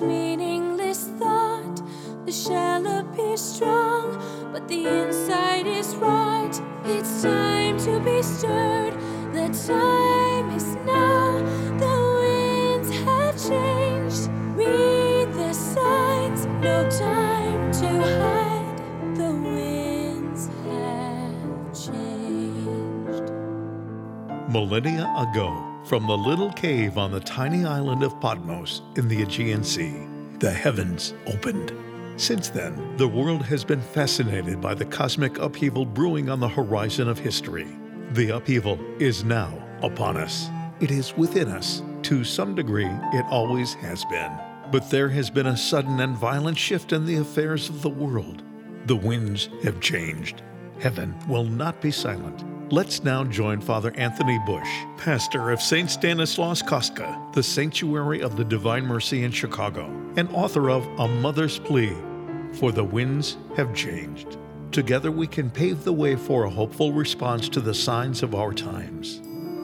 meaningless thought. The shell appears strong, but the inside is rot. It's time to be stirred. The time is now. The winds have changed. Read the signs. No time to hide. The winds have changed. Millennia ago, from the little cave on the tiny island of Patmos in the Aegean Sea, the heavens opened. Since then, the world has been fascinated by the cosmic upheaval brewing on the horizon of history. The upheaval is now upon us. It is within us. To some degree, it always has been. But there has been a sudden and violent shift in the affairs of the world. The winds have changed. Heaven will not be silent. Let's now join Father Anthony Bush, pastor of St. Stanislaus Kostka, the Sanctuary of the Divine Mercy in Chicago, and author of A Mother's Plea, For the Winds Have Changed. Together we can pave the way for a hopeful response to the signs of our times.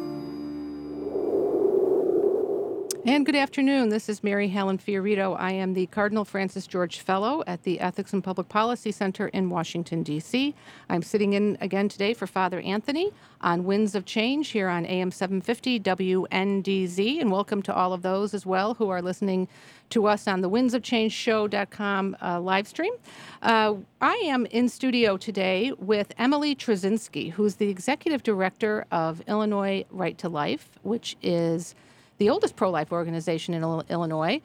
And good afternoon. This is Mary Helen Fiorito. I am the Cardinal Francis George Fellow at the Ethics and Public Policy Center in Washington, D.C. I'm sitting in again today for Father Anthony on Winds of Change here on AM 750 WNDZ. And welcome to all of those as well who are listening to us on the windsofchangeshow.com live stream. I am in studio today with Emily Trzynski, who's the Executive Director of Illinois Right to Life, which is the oldest pro-life organization in Illinois.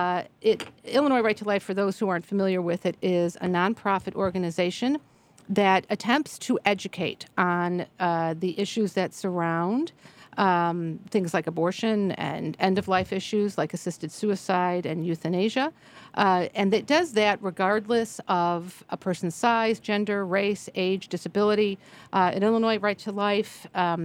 Illinois Right to Life, for those who aren't familiar with it, is a nonprofit organization that attempts to educate on the issues that surround things like abortion and end-of-life issues like assisted suicide and euthanasia. And it does that regardless of a person's size, gender, race, age, disability. In Illinois Right to Life,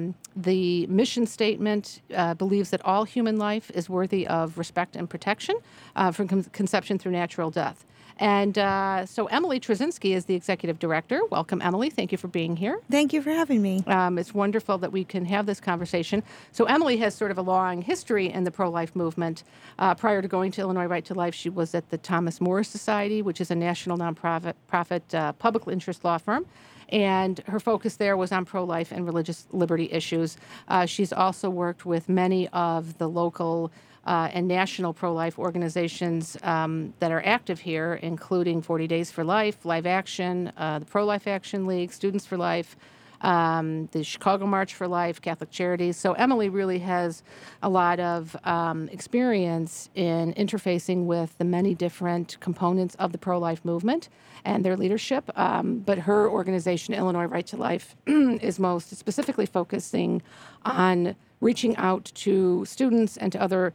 the mission statement believes that all human life is worthy of respect and protection from conception through natural death. And so Emily Trzynski is the executive director. Welcome, Emily. Thank you for being here. Thank you for having me. It's wonderful that we can have this conversation. So Emily has sort of a long history in the pro-life movement. Prior to going to Illinois Right to Life, she was at the Thomas More Society, which is a national nonprofit public interest law firm. And her focus there was on pro-life and religious liberty issues. She's also worked with many of the local and national pro-life organizations that are active here, including 40 Days for Life, Live Action, the Pro-Life Action League, Students for Life, the Chicago March for Life, Catholic Charities. So Emily really has a lot of experience in interfacing with the many different components of the pro-life movement and their leadership. But her organization, Illinois Right to Life, is most specifically focusing on reaching out to students and to other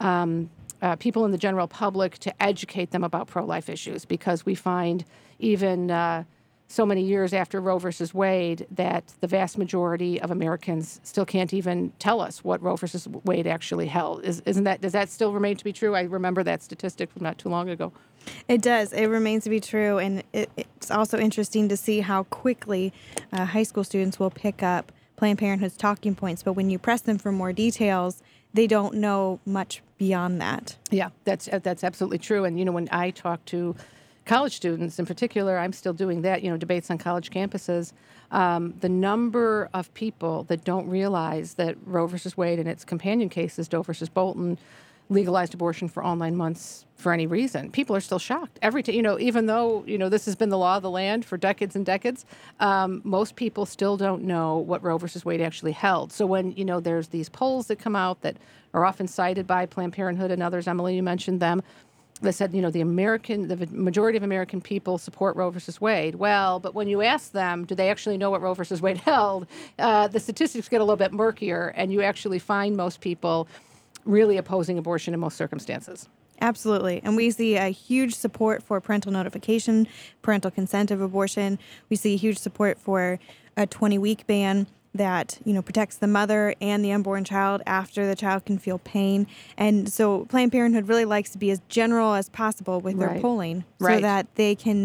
people in the general public to educate them about pro-life issues, because we find even so many years after Roe versus Wade that the vast majority of Americans still can't even tell us what Roe versus Wade actually held. Does that still remain to be true? I remember that statistic from not too long ago. It does. It remains to be true, and it's also interesting to see how quickly high school students will pick up Planned Parenthood's talking points, but when you press them for more details, they don't know much beyond that. Yeah, that's absolutely true. And, when I talk to college students in particular, I'm still doing that, debates on college campuses. The number of people that don't realize that Roe versus Wade and its companion cases, Doe versus Bolton, legalized abortion for all 9 months for any reason. People are still shocked. Even though, this has been the law of the land for decades and decades, most people still don't know what Roe versus Wade actually held. So when, there's these polls that come out that are often cited by Planned Parenthood and others, Emily, you mentioned them, that said, the majority of American people support Roe versus Wade. Well, but when you ask them, do they actually know what Roe versus Wade held, the statistics get a little bit murkier, and you actually find most people really opposing abortion in most circumstances. Absolutely. And we see a huge support for parental notification, parental consent of abortion. We see huge support for a 20-week ban that, protects the mother and the unborn child after the child can feel pain. And so Planned Parenthood really likes to be as general as possible with their polling so that they can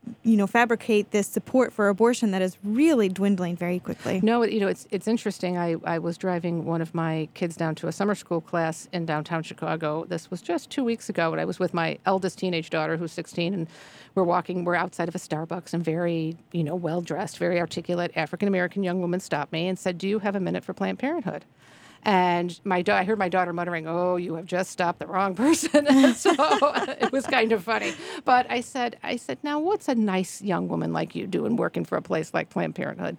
fabricate this support for abortion that is really dwindling very quickly. No, it's interesting. I was driving one of my kids down to a summer school class in downtown Chicago. This was just 2 weeks ago, and I was with my eldest teenage daughter, who's 16, and we're outside of a Starbucks, and very, well-dressed, very articulate African-American young woman stopped me and said, "Do you have a minute for Planned Parenthood?" And I heard my daughter muttering, "Oh, you have just stopped the wrong person." So it was kind of funny. But I said, "Now, what's a nice young woman like you doing working for a place like Planned Parenthood?"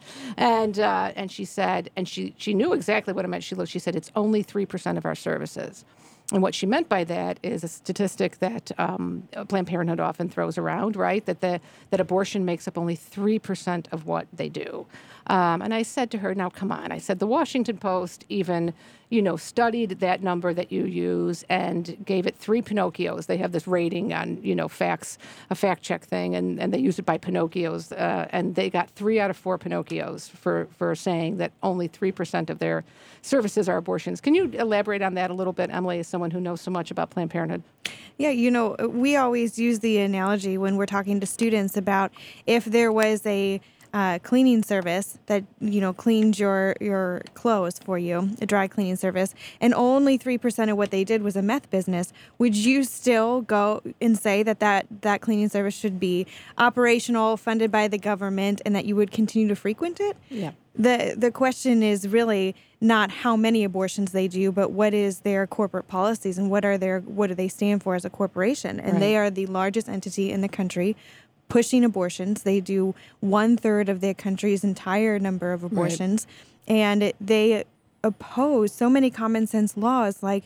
And she said, and she knew exactly what it meant. She said, "It's only 3% of our services." And what she meant by that is a statistic that Planned Parenthood often throws around, right? That abortion makes up only 3% of what they do. And I said to her, "Now, come on." I said, "The Washington Post even, studied that number that you use and gave it 3 Pinocchios." They have this rating on, facts, a fact check thing, and they use it by Pinocchios. And they got 3 out of 4 Pinocchios for saying that only 3% of their services are abortions. Can you elaborate on that a little bit, Emily, as someone who knows so much about Planned Parenthood? Yeah, we always use the analogy when we're talking to students about if there was a cleaning service that cleans your clothes for you, a dry cleaning service, and only 3% of what they did was a meth business, would you still go and say that cleaning service should be operational, funded by the government, and that you would continue to frequent it? Yeah. The question is really not how many abortions they do, but what is their corporate policies and what do they stand for as a corporation? And They are the largest entity in the country pushing abortions. They do 1/3 of the country's entire number of abortions. Right. And they oppose so many common sense laws like,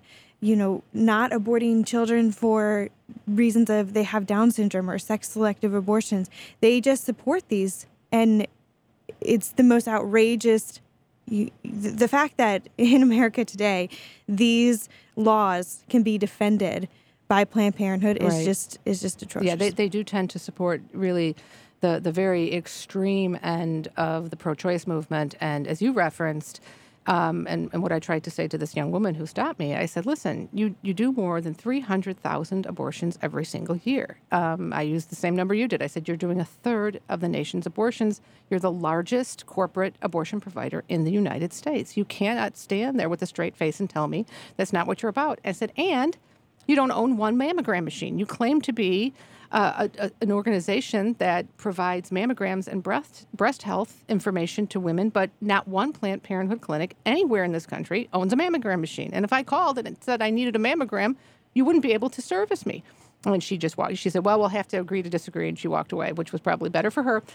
not aborting children for reasons of they have Down syndrome or sex selective abortions. They just support these. And it's the most outrageous, the fact that in America today, these laws can be defended by Planned Parenthood is just atrocious. Yeah, they do tend to support really the very extreme end of the pro-choice movement. And as you referenced, and what I tried to say to this young woman who stopped me, I said, "Listen, you do more than 300,000 abortions every single year." I used the same number you did. I said, "You're doing 1/3 of the nation's abortions. You're the largest corporate abortion provider in the United States. You cannot stand there with a straight face and tell me that's not what you're about." I said, "And you don't own one mammogram machine. You claim to be an organization that provides mammograms and breast health information to women, but not one Planned Parenthood clinic anywhere in this country owns a mammogram machine. And if I called and it said I needed a mammogram, you wouldn't be able to service me." And she just walked. She said, "Well, we'll have to agree to disagree," and she walked away, which was probably better for her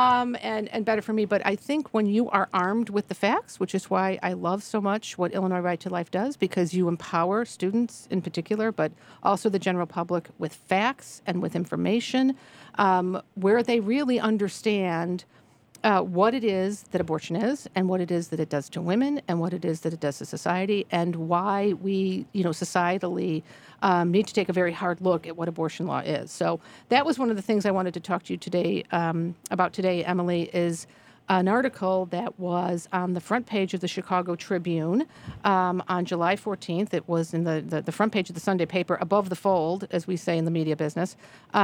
and better for me. But I think when you are armed with the facts, which is why I love so much what Illinois Right to Life does, because you empower students in particular, but also the general public with facts and with information where they really understand what it is that abortion is and what it is that it does to women and what it is that it does to society and why we, societally need to take a very hard look at what abortion law is. So that was one of the things I wanted to talk to you today about today, Emily, is an article that was on the front page of the Chicago Tribune on July 14th. It was in the front page of the Sunday paper, above the fold, as we say in the media business,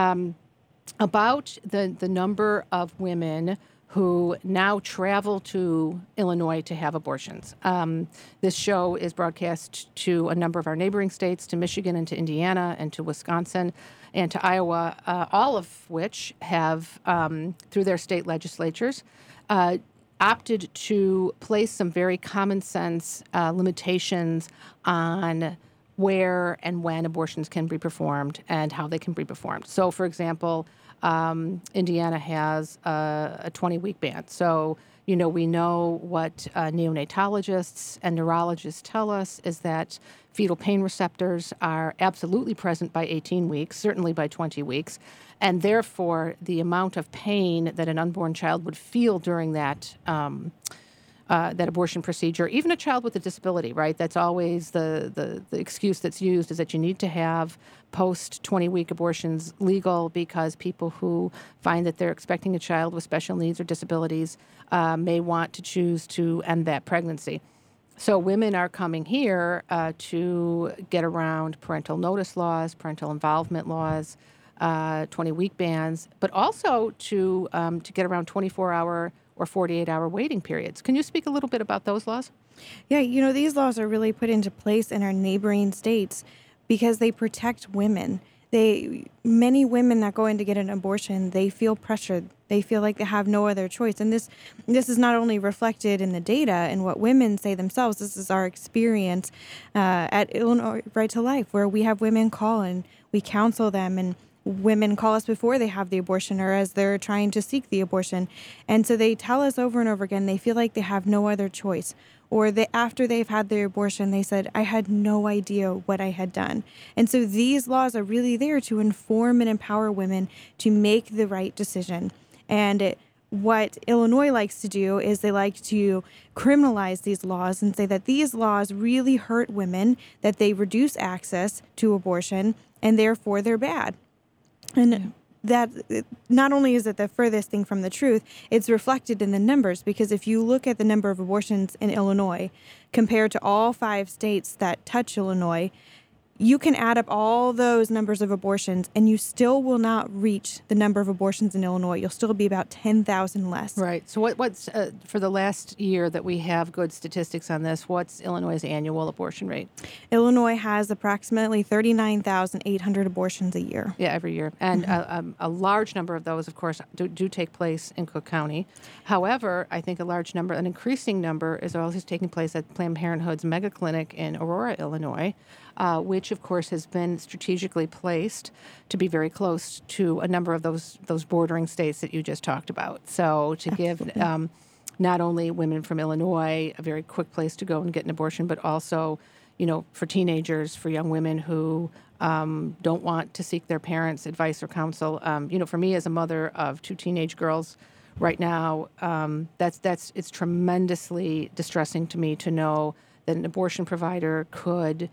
about the number of women who now travel to Illinois to have abortions. This show is broadcast to a number of our neighboring states, to Michigan and to Indiana and to Wisconsin and to Iowa, all of which have, through their state legislatures, opted to place some very common sense limitations on where and when abortions can be performed and how they can be performed. So, for example, Indiana has a 20-week ban. So, we know what neonatologists and neurologists tell us is that fetal pain receptors are absolutely present by 18 weeks, certainly by 20 weeks. And therefore, the amount of pain that an unborn child would feel during that abortion procedure, even a child with a disability, right? That's always the excuse that's used, is that you need to have post-20-week abortions legal because people who find that they're expecting a child with special needs or disabilities may want to choose to end that pregnancy. So women are coming here to get around parental notice laws, parental involvement laws, 20-week bans, but also to get around 24-hour or 48-hour waiting periods. Can you speak a little bit about those laws? Yeah, these laws are really put into place in our neighboring states because they protect women. Many women that go in to get an abortion, they feel pressured. They feel like they have no other choice. And this is not only reflected in the data and what women say themselves. This is our experience at Illinois Right to Life, where we have women call and we counsel them, and women call us before they have the abortion or as they're trying to seek the abortion. And so they tell us over and over again, they feel like they have no other choice. Or after they've had their abortion, they said, I had no idea what I had done. And so these laws are really there to inform and empower women to make the right decision. And what Illinois likes to do is they like to criminalize these laws and say that these laws really hurt women, that they reduce access to abortion, and therefore they're bad. And that not only is it the furthest thing from the truth, it's reflected in the numbers, because if you look at the number of abortions in Illinois compared to all 5 states that touch Illinois, you can add up all those numbers of abortions and you still will not reach the number of abortions in Illinois. You'll still be about 10,000 less. Right. So what's for the last year that we have good statistics on this, what's Illinois' annual abortion rate? Illinois has approximately 39,800 abortions a year. Yeah, every year. And a large number of those, of course, do take place in Cook County. However, I think an increasing number is also taking place at Planned Parenthood's mega clinic in Aurora, Illinois, which, of course, has been strategically placed to be very close to a number of those bordering states that you just talked about. So to give not only women from Illinois a very quick place to go and get an abortion, but also, for teenagers, for young women who don't want to seek their parents' advice or counsel. For me as a mother of 2 teenage girls right now, it's tremendously distressing to me to know that an abortion provider could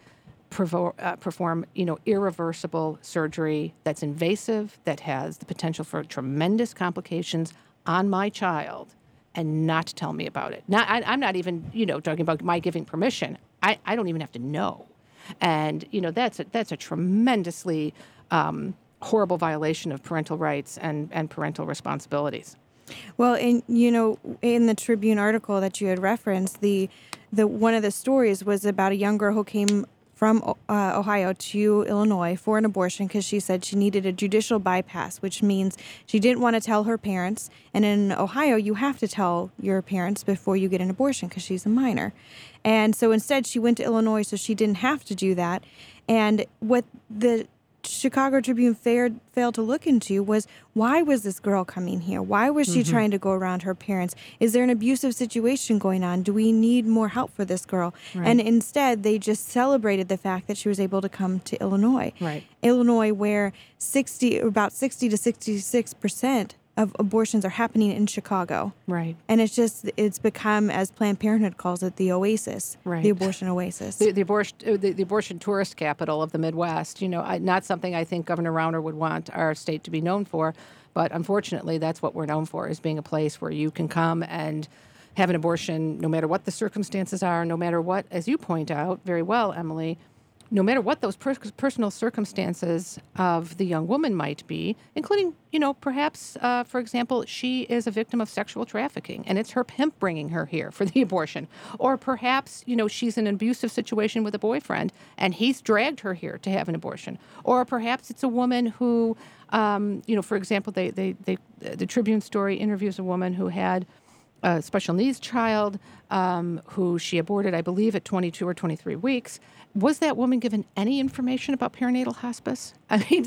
perform, irreversible surgery that's invasive, that has the potential for tremendous complications on my child, and not tell me about it. I'm not even, talking about my giving permission. I don't even have to know. And, that's a tremendously horrible violation of parental rights and parental responsibilities. Well, in the Tribune article that you had referenced, the one of the stories was about a young girl who came from Ohio to Illinois for an abortion because she said she needed a judicial bypass, which means she didn't want to tell her parents. And in Ohio, you have to tell your parents before you get an abortion because she's a minor. And so instead, she went to Illinois so she didn't have to do that. And what the Chicago Tribune failed to look into was, why was this girl coming here? Why was she trying to go around her parents? Is there an abusive situation going on? Do we need more help for this girl? Right. And instead, they just celebrated the fact that she was able to come to Illinois. Right. Illinois, where about 60 to 66% of abortions are happening in Chicago. Right. And it's become, as Planned Parenthood calls it, the oasis, right. The abortion oasis. The abortion tourist capital of the Midwest. Not something I think Governor Rauner would want our state to be known for, but unfortunately that's what we're known for, is being a place where you can come and have an abortion no matter what the circumstances are, no matter what, as you point out very well, Emily, no matter what those personal circumstances of the young woman might be, including, perhaps, for example, she is a victim of sexual trafficking and it's her pimp bringing her here for the abortion. Or perhaps, she's in an abusive situation with a boyfriend and he's dragged her here to have an abortion. Or perhaps it's a woman who, for example, the Tribune story interviews a woman who had a special needs child who she aborted, I believe, at 22 or 23 weeks. Was that woman given any information about perinatal hospice? I mean,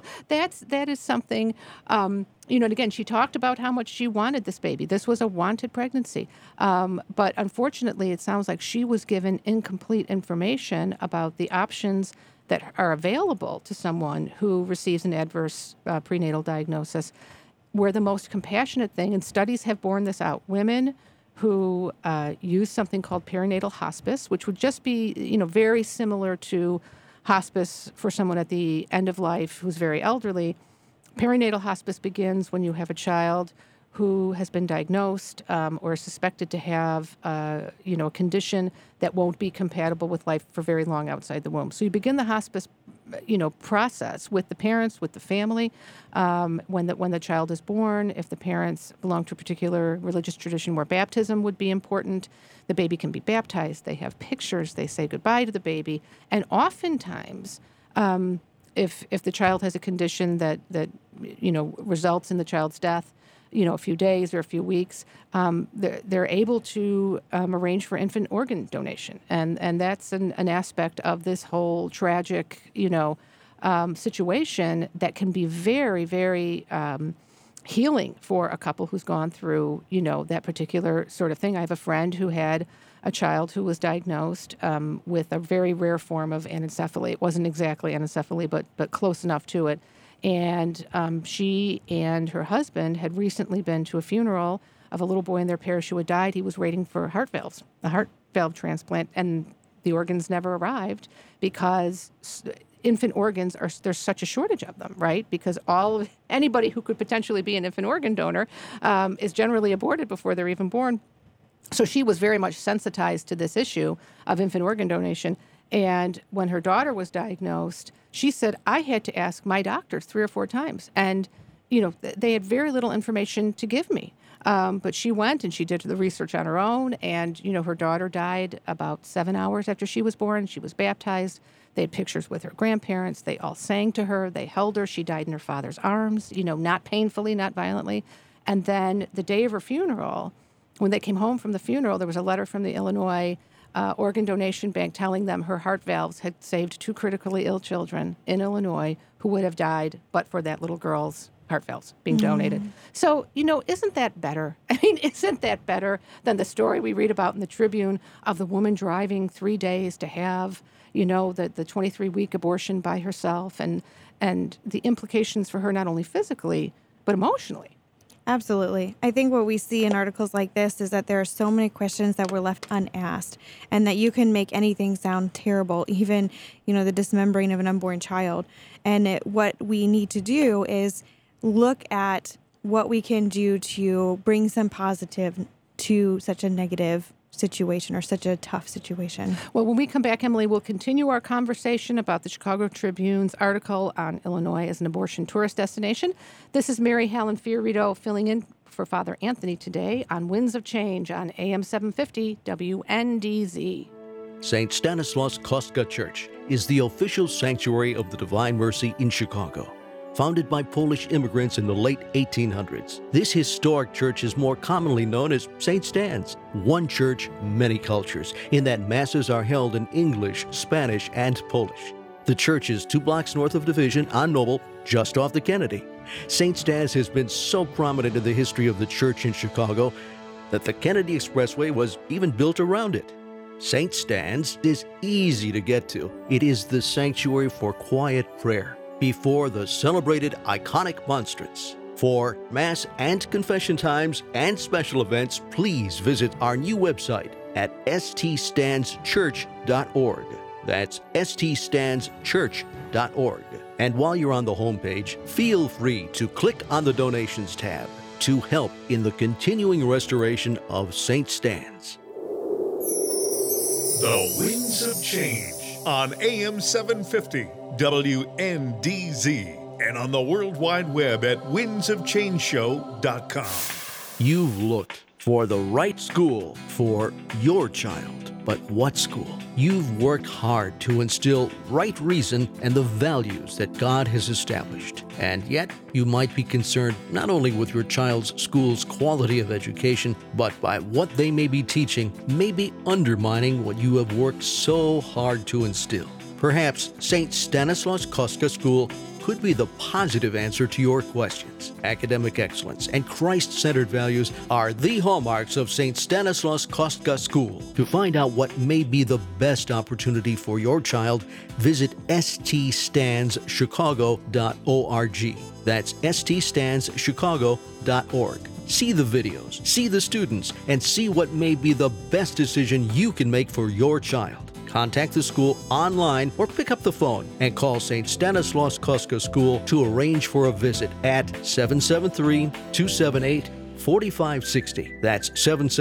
that is something, and again, she talked about how much she wanted this baby. This was a wanted pregnancy. But unfortunately, it sounds like she was given incomplete information about the options that are available to someone who receives an adverse prenatal diagnosis, where the most compassionate thing, and studies have borne this out, women who use something called perinatal hospice, which would just be, very similar to hospice for someone at the end of life who's very elderly. Perinatal hospice begins when you have a child who has been diagnosed or suspected to have, a condition that won't be compatible with life for very long outside the womb. So you begin the hospice, process with the parents, with the family, when the child is born. If the parents belong to a particular religious tradition where baptism would be important, the baby can be baptized. They have pictures. They say goodbye to the baby. And oftentimes, if the child has a condition that results in the child's death, a few days or a few weeks, they're able to arrange for infant organ donation. And that's an aspect of this whole tragic, situation that can be very, very healing for a couple who's gone through, that particular sort of thing. I have a friend who had a child who was diagnosed with a very rare form of anencephaly. It wasn't exactly anencephaly, but close enough to it. And she and her husband had recently been to a funeral of a little boy in their parish who had died. He was waiting for a heart valve transplant, and the organs never arrived because infant organs there's such a shortage of them, right? Because anybody who could potentially be an infant organ donor is generally aborted before they're even born. So she was very much sensitized to this issue of infant organ donation. And when her daughter was diagnosed, she said, I had to ask my doctors 3 or 4 times. And, they had very little information to give me. But she went and she did the research on her own. And, her daughter died about 7 hours after she was born. She was baptized. They had pictures with her grandparents. They all sang to her. They held her. She died in her father's arms, not painfully, not violently. And then the day of her funeral, when they came home from the funeral, there was a letter from the Illinois organ donation bank telling them her heart valves had saved 2 critically ill children in Illinois who would have died but for that little girl's heart valves being donated. So, isn't that better? Isn't that better than the story we read about in the Tribune of the woman driving 3 days to have, the 23-week abortion by herself and the implications for her not only physically but emotionally? Absolutely. I think what we see in articles like this is that there are so many questions that were left unasked and that you can make anything sound terrible, even, the dismembering of an unborn child. And what we need to do is look at what we can do to bring some positive to such a negative situation or such a tough situation. Well, when we come back, Emily, we'll continue our conversation about the Chicago Tribune's article on Illinois as an abortion tourist destination. This is Mary Helen Fiorito filling in for Father Anthony today on Winds of Change on AM 750 WNDZ. St. Stanislaus Kostka Church is the official sanctuary of the Divine Mercy in Chicago. Founded by Polish immigrants in the late 1800s, this historic church is more commonly known as St. Stan's. One church, many cultures, in that masses are held in English, Spanish, and Polish. The church is 2 blocks north of Division on Noble, just off the Kennedy. St. Stan's has been so prominent in the history of the church in Chicago that the Kennedy Expressway was even built around it. St. Stan's is easy to get to. It is the sanctuary for quiet prayer before the celebrated iconic monstrance. For Mass and confession times and special events, please visit our new website at ststandschurch.org. That's ststandschurch.org. And while you're on the homepage, feel free to click on the Donations tab to help in the continuing restoration of St. Stan's. The Winds of Change on AM 750 WNDZ and on the World Wide Web at windsofchangeshow.com. You've looked for the right school for your child. But what school? You've worked hard to instill right reason and the values that God has established. And yet, you might be concerned not only with your child's school's quality of education, but by what they may be teaching may be undermining what you have worked so hard to instill. Perhaps St. Stanislaus Kostka School could be the positive answer to your questions. Academic excellence and Christ-centered values are the hallmarks of St. Stanislaus Kostka School. To find out what may be the best opportunity for your child, visit ststandschicago.org. That's ststandschicago.org. See the videos, see the students, and see what may be the best decision you can make for your child. Contact the school online or pick up the phone and call St. Stanislaus Kostka School to arrange for a visit at 773-278-5600. 773-278-4560. That's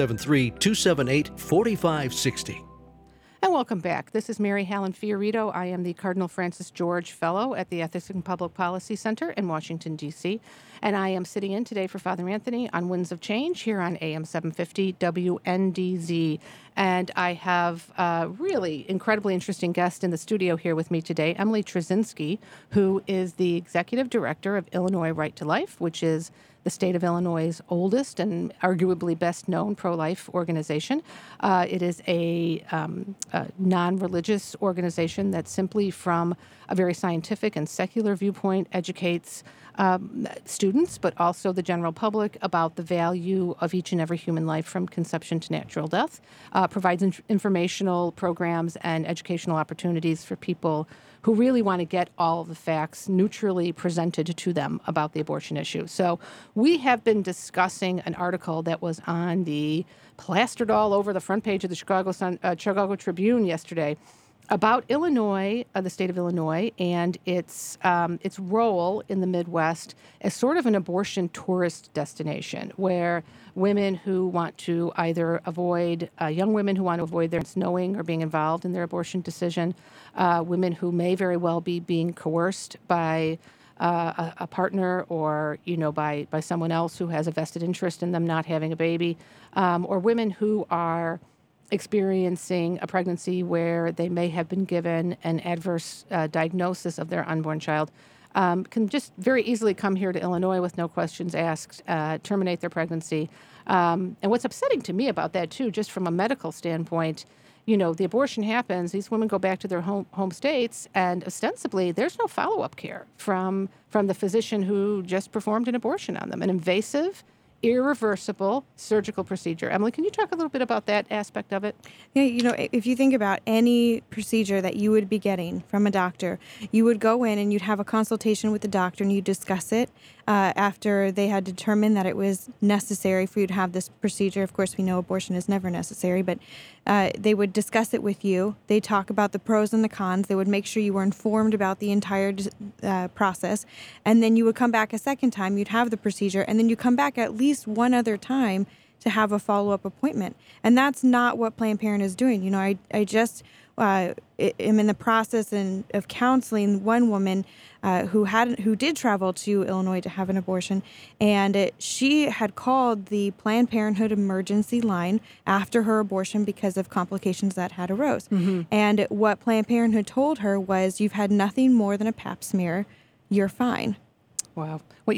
773-278-4560. And welcome back. This is Mary Helen Fiorito. I am the Cardinal Francis George Fellow at the Ethics and Public Policy Center in Washington, D.C. And I am sitting in today for Father Anthony on Winds of Change here on AM 750 WNDZ. And I have a really incredibly interesting guest in the studio here with me today, Emily Trzynski, who is the Executive Director of Illinois Right to Life, which is the state of Illinois' oldest and arguably best-known pro-life organization. It is a non-religious organization that simply from a very scientific and secular viewpoint educates students, but also the general public about the value of each and every human life from conception to natural death, provides informational programs and educational opportunities for people who really want to get all of the facts neutrally presented to them about the abortion issue. So we have been discussing an article that was on the plastered all over the front page of the Chicago Tribune yesterday about Illinois, the state of Illinois, and its role in the Midwest as sort of an abortion tourist destination, where women who want to either avoid, young women who want to avoid their knowing or being involved in their abortion decision, women who may very well be being coerced by a partner or, by someone else who has a vested interest in them not having a baby, or women who are experiencing a pregnancy where they may have been given an adverse diagnosis of their unborn child, can just very easily come here to Illinois with no questions asked, terminate their pregnancy. And what's upsetting to me about that, too, just from a medical standpoint, the abortion happens, these women go back to their home states, and ostensibly there's no follow-up care from the physician who just performed an abortion on them, an invasive, irreversible surgical procedure. Emily, can you talk a little bit about that aspect of it? Yeah, if you think about any procedure that you would be getting from a doctor, you would go in and you'd have a consultation with the doctor and you'd discuss it after they had determined that it was necessary for you to have this procedure. Of course, we know abortion is never necessary, but they would discuss it with you. They'd talk about the pros and the cons. They would make sure you were informed about the entire process. And then you would come back a second time, you'd have the procedure, and then you come back at least one other time to have a follow-up appointment. And that's not what Planned Parenthood is doing. I just am in the process of counseling one woman who did travel to Illinois to have an abortion, and she had called the Planned Parenthood emergency line after her abortion because of complications that had arose. Mm-hmm. And what Planned Parenthood told her was, "You've had nothing more than a pap smear. You're fine." Wow. Well,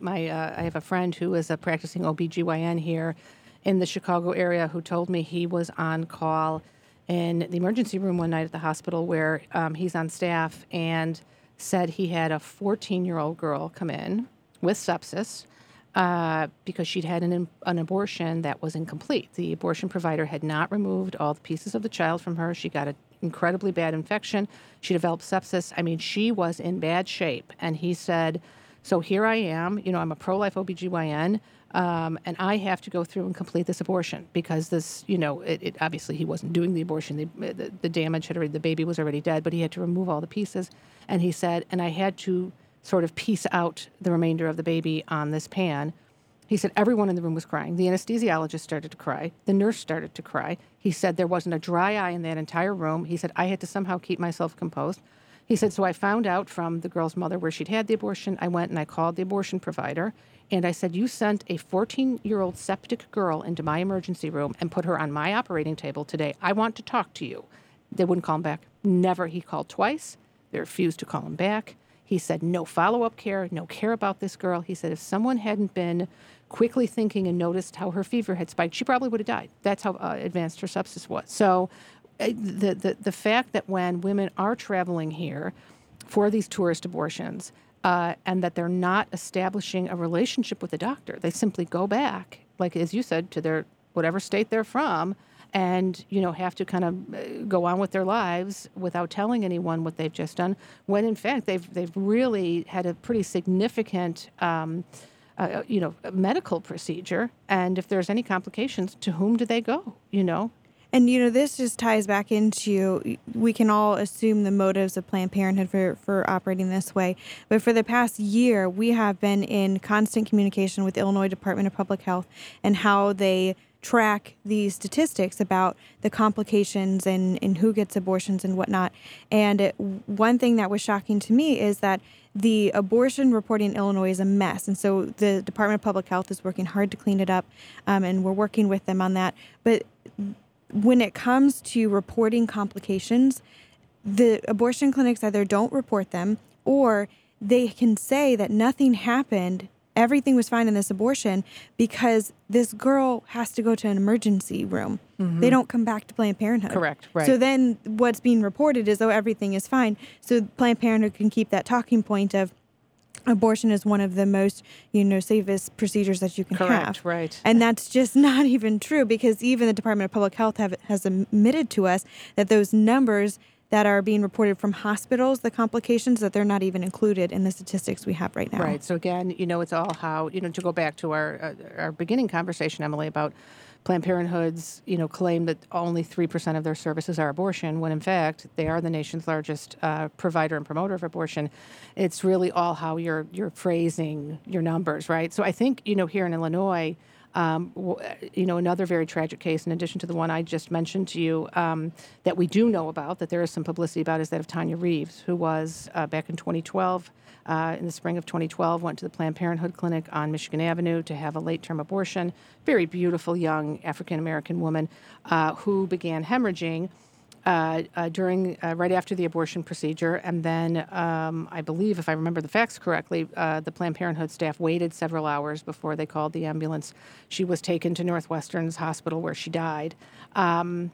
I have a friend who is a practicing OBGYN here in the Chicago area who told me he was on call in the emergency room one night at the hospital where he's on staff, and said he had a 14-year-old girl come in with sepsis because she'd had an abortion that was incomplete. The abortion provider had not removed all the pieces of the child from her. She got an incredibly bad infection. She developed sepsis. I mean, she was in bad shape. And he said, so here I am, I'm a pro-life OBGYN, and I have to go through and complete this abortion because this, it obviously he wasn't doing the abortion. The damage the baby was already dead, but he had to remove all the pieces. And he said, and I had to sort of piece out the remainder of the baby on this pan. He said everyone in the room was crying. The anesthesiologist started to cry. The nurse started to cry. He said there wasn't a dry eye in that entire room. He said I had to somehow keep myself composed. He said, so I found out from the girl's mother where she'd had the abortion. I went and I called the abortion provider, and I said, you sent a 14-year-old septic girl into my emergency room and put her on my operating table today. I want to talk to you. They wouldn't call him back. Never. He called twice. They refused to call him back. He said, no follow-up care, no care about this girl. He said, if someone hadn't been quickly thinking and noticed how her fever had spiked, she probably would have died. That's how advanced her sepsis was. So the fact that when women are traveling here for these tourist abortions and that they're not establishing a relationship with the doctor, they simply go back, like as you said, to their whatever state they're from, and have to kind of go on with their lives without telling anyone what they've just done. When in fact they've really had a pretty significant medical procedure, and if there's any complications, to whom do they go? And, this just ties back into, we can all assume the motives of Planned Parenthood for operating this way. But for the past year, we have been in constant communication with Illinois Department of Public Health and how they track these statistics about the complications and who gets abortions and whatnot. And one thing that was shocking to me is that the abortion reporting in Illinois is a mess. And so the Department of Public Health is working hard to clean it up, and we're working with them on that. But when it comes to reporting complications, the abortion clinics either don't report them, or they can say that nothing happened, everything was fine in this abortion, because this girl has to go to an emergency room. They don't come back to Planned Parenthood. Correct, right. So then what's being reported is, everything is fine. So Planned Parenthood can keep that talking point of abortion is one of the most, safest procedures that you can Correct, have. right. And that's just not even true, because even the Department of Public Health has admitted to us that those numbers that are being reported from hospitals, the complications, that they're not even included in the statistics we have right now. Right. So again, it's all how, to go back to our beginning conversation, Emily, about Planned Parenthood's, claim that only 3% of their services are abortion, when in fact they are the nation's largest provider and promoter of abortion. It's really all how you're phrasing your numbers, right? So I think, here in Illinois, another very tragic case, in addition to the one I just mentioned to you, that we do know about, that there is some publicity about, is that of Tanya Reeves, who was back in 2012, in the spring of 2012, went to the Planned Parenthood clinic on Michigan Avenue to have a late-term abortion. Very beautiful young African-American woman who began hemorrhaging during right after the abortion procedure, and then I believe, if I remember the facts correctly, the Planned Parenthood staff waited several hours before they called the ambulance. She was taken to Northwestern's hospital, where she died, and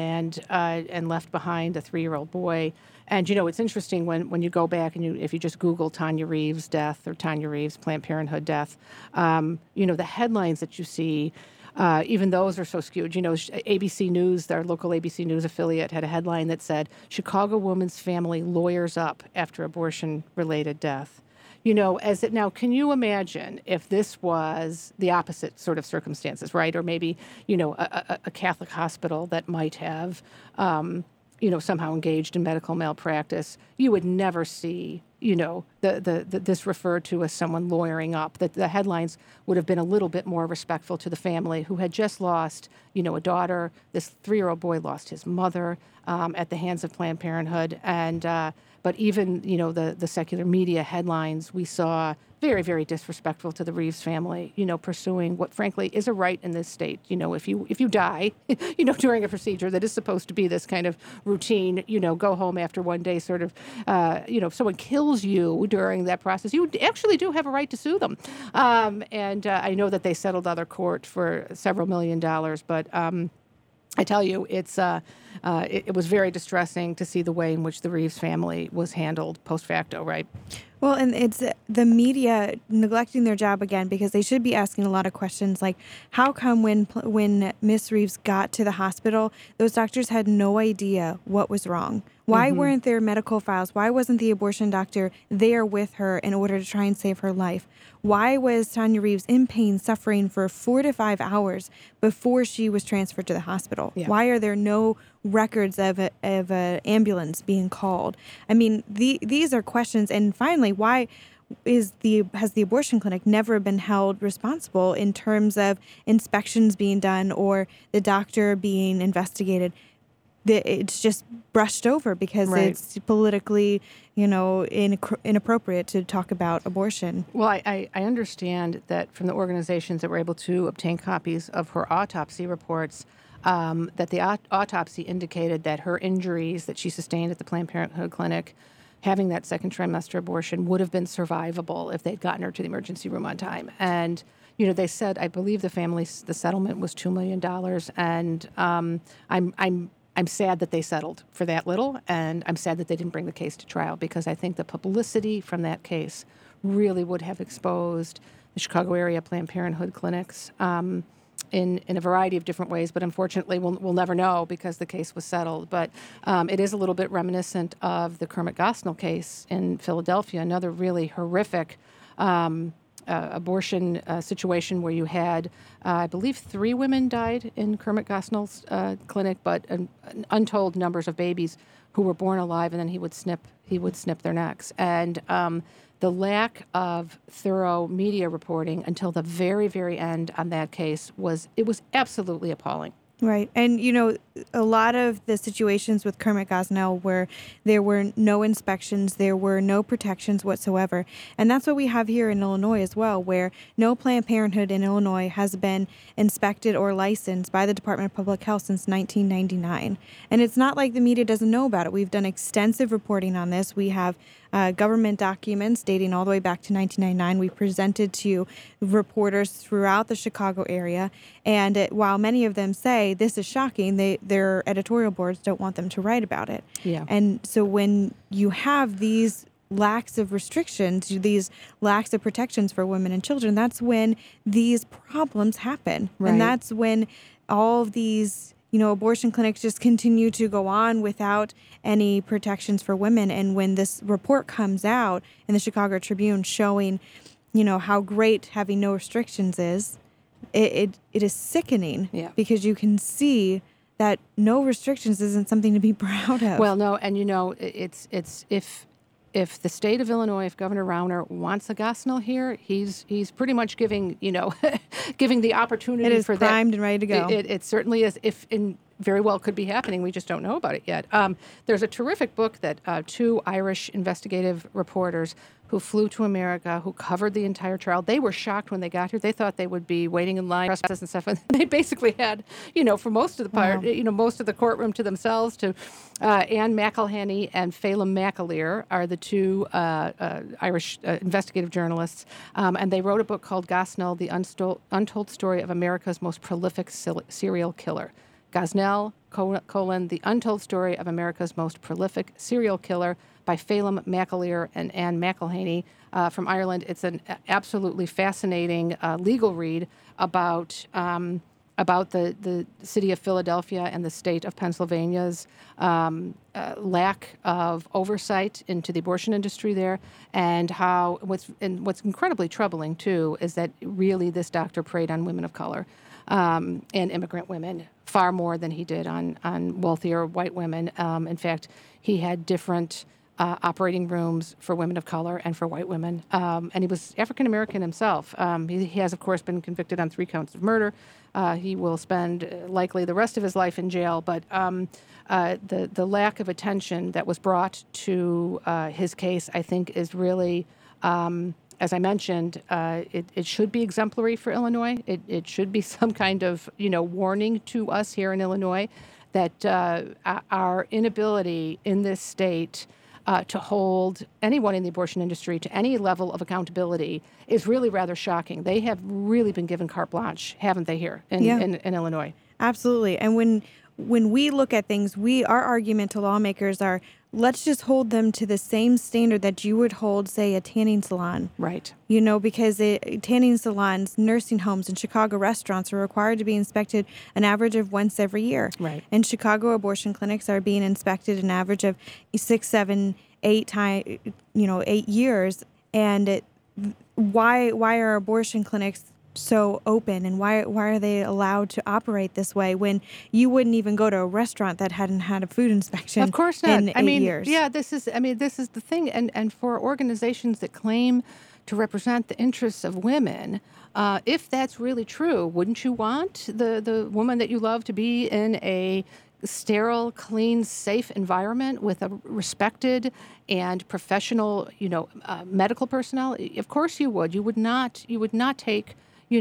left behind a 3-year-old boy. And it's interesting when you go back and if you just Google Tanya Reeves death or Tanya Reeves Planned Parenthood death, the headlines that you see. Even those are so skewed. ABC News, their local ABC News affiliate, had a headline that said, "Chicago woman's family lawyers up after abortion-related death." Now, can you imagine if this was the opposite sort of circumstances, right? Or maybe, a Catholic hospital that might have, somehow engaged in medical malpractice. You would never see, this referred to as someone lawyering up. That the headlines would have been a little bit more respectful to the family, who had just lost, a daughter. This 3-year-old boy lost his mother at the hands of Planned Parenthood. And but even, the secular media headlines, we saw very, very disrespectful to the Reeves family, pursuing what frankly is a right in this state. If you die, during a procedure that is supposed to be this kind of routine, go home after one day sort of, if someone kills you during that process, you actually do have a right to sue them. And I know that they settled out of court for several $1 million, but I tell you, it was very distressing to see the way in which the Reeves family was handled post facto, right? Well, and it's the media neglecting their job again, because they should be asking a lot of questions like, how come when Miss Reeves got to the hospital, those doctors had no idea what was wrong? Why weren't there medical files? Why wasn't the abortion doctor there with her in order to try and save her life? Why was Tanya Reeves in pain, suffering for 4 to 5 hours before she was transferred to the hospital? Yeah. Why are there no records of an ambulance being called? I mean, these are questions. And finally, why has the abortion clinic never been held responsible in terms of inspections being done or the doctor being investigated? It's just brushed over because it's politically, inappropriate to talk about abortion. Well, I understand that from the organizations that were able to obtain copies of her autopsy reports, that the autopsy indicated that her injuries that she sustained at the Planned Parenthood clinic, having that second trimester abortion, would have been survivable if they'd gotten her to the emergency room on time. And they said, I believe the settlement was $2 million, and I'm sad that they settled for that little, and I'm sad that they didn't bring the case to trial, because I think the publicity from that case really would have exposed the Chicago area Planned Parenthood clinics in a variety of different ways. But unfortunately, we'll never know because the case was settled. But it is a little bit reminiscent of the Kermit Gosnell case in Philadelphia, another really horrific abortion situation where you had, I believe, 3 women died in Kermit Gosnell's clinic, but untold numbers of babies who were born alive, and then he would snip their necks. And the lack of thorough media reporting until the very, very end on that case was absolutely appalling. Right. And, a lot of the situations with Kermit Gosnell where there were no inspections, there were no protections whatsoever. And that's what we have here in Illinois as well, where no Planned Parenthood in Illinois has been inspected or licensed by the Department of Public Health since 1999. And it's not like the media doesn't know about it. We've done extensive reporting on this. We have government documents dating all the way back to 1999. We presented to reporters throughout the Chicago area. And while many of them say this is shocking, their editorial boards don't want them to write about it. Yeah. And so when you have these lacks of restrictions, these lacks of protections for women and children, that's when these problems happen. Right. And that's when all of these abortion clinics just continue to go on without any protections for women. And when this report comes out in the Chicago Tribune showing, how great having no restrictions is, it is sickening. Yeah. Because you can see that no restrictions isn't something to be proud of. Well, no, and it's if the state of Illinois, if Governor Rauner wants a Gosnell here, he's pretty much giving giving the opportunity it is for that. primed and ready to go. It certainly is. Very well could be happening. We just don't know about it yet. There's a terrific book that 2 Irish investigative reporters who flew to America, who covered the entire trial. They were shocked when they got here. They thought they would be waiting in line and stuff. And they basically had, for most of the part, most of the courtroom to themselves. To Anne McElhenney and Phelim McAleer are the 2 Irish investigative journalists, and they wrote a book called Gosnell: The Untold Story of America's Most Prolific Serial Killer. Gosnell, The Untold Story of America's Most Prolific Serial Killer by Phelim McAleer and Anne McElhenney from Ireland. It's an absolutely fascinating legal read about the city of Philadelphia and the state of Pennsylvania's lack of oversight into the abortion industry there, and how what's incredibly troubling too is that really this doctor preyed on women of color and immigrant women far more than he did on wealthier white women. In fact, he had different operating rooms for women of color and for white women. And he was African American himself. He has, of course, been convicted on 3 counts of murder. He will spend likely the rest of his life in jail. But the lack of attention that was brought to his case, I think, is really, as I mentioned, it should be exemplary for Illinois. It should be some kind of warning to us here in Illinois that our inability in this state to hold anyone in the abortion industry to any level of accountability is really rather shocking. They have really been given carte blanche, haven't they, here in Illinois? Absolutely. And when we look at things, our argument to lawmakers are, let's just hold them to the same standard that you would hold, say, a tanning salon. Right. Because tanning salons, nursing homes, and Chicago restaurants are required to be inspected an average of once every year. Right. And Chicago abortion clinics are being inspected an average of 6, 7, 8 years. And why are abortion clinics so open, and why are they allowed to operate this way when you wouldn't even go to a restaurant that hadn't had a food inspection? Of course not. In 8 years. Yeah, this is the thing, and for organizations that claim to represent the interests of women, if that's really true, wouldn't you want the woman that you love to be in a sterile, clean, safe environment with a respected and professional, medical personnel? Of course you would. You would not take.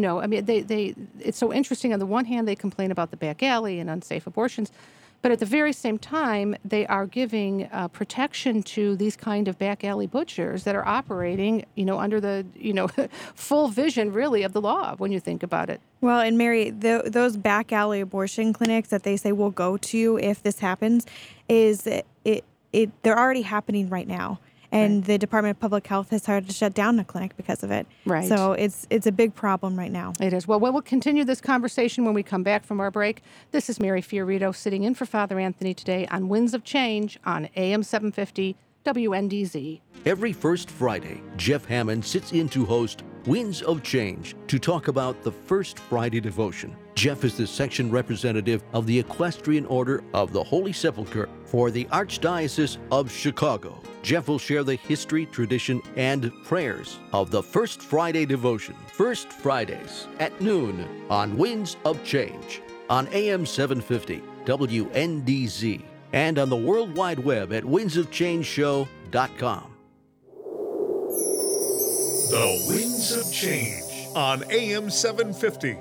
It's so interesting. On the one hand, they complain about the back alley and unsafe abortions, but at the very same time, they are giving protection to these kind of back alley butchers that are operating, under the, full vision, really, of the law when you think about it. Well, and Mary, those back alley abortion clinics that they say we'll go to if this happens, they're already happening right now. And the Department of Public Health has started to shut down a clinic because of it. Right. So it's a big problem right now. It is. Well, we'll continue this conversation when we come back from our break. This is Mary Fiorito sitting in for Father Anthony today on Winds of Change on AM 750 WNDZ. Every first Friday, Jeff Hammond sits in to host Winds of Change to talk about the First Friday devotion. Jeff is the section representative of the Equestrian Order of the Holy Sepulchre for the Archdiocese of Chicago. Jeff will share the history, tradition, and prayers of the First Friday devotion. First Fridays at noon on Winds of Change on AM 750 WNDZ and on the World Wide Web at windsofchangeshow.com. The Winds of Change on AM 750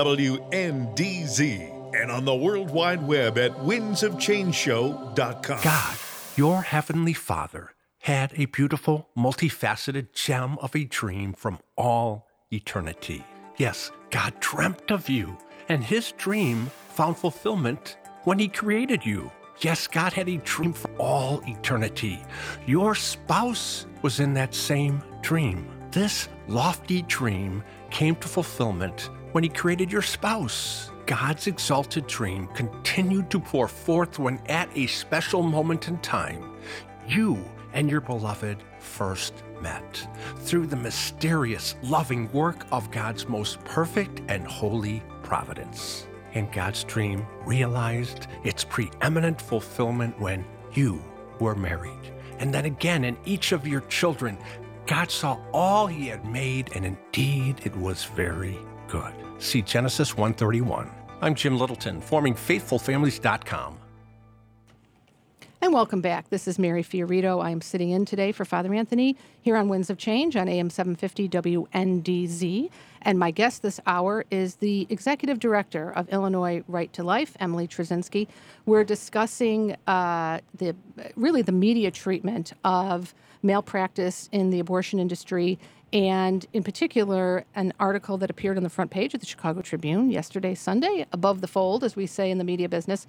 WNDZ and on the World Wide Web at windsofchangeshow.com. God, your Heavenly Father, had a beautiful, multifaceted gem of a dream from all eternity. Yes, God dreamt of you, and His dream found fulfillment when He created you. Yes, God had a dream for all eternity. Your spouse was in that same dream. This lofty dream came to fulfillment when He created your spouse. God's exalted dream continued to pour forth when at a special moment in time, you and your beloved first met through the mysterious, loving work of God's most perfect and holy providence. And God's dream realized its preeminent fulfillment when you were married. And then again, in each of your children, God saw all He had made, and indeed it was very good. See Genesis 1:31. I'm Jim Littleton, formingfaithfulfamilies.com. And welcome back. This is Mary Fiorito. I am sitting in today for Father Anthony here on Winds of Change on AM 750 WNDZ. And my guest this hour is the Executive Director of Illinois Right to Life, Emily Trzynski. We're discussing the media treatment of malpractice in the abortion industry, and in particular, an article that appeared on the front page of the Chicago Tribune yesterday, Sunday, above the fold, as we say in the media business,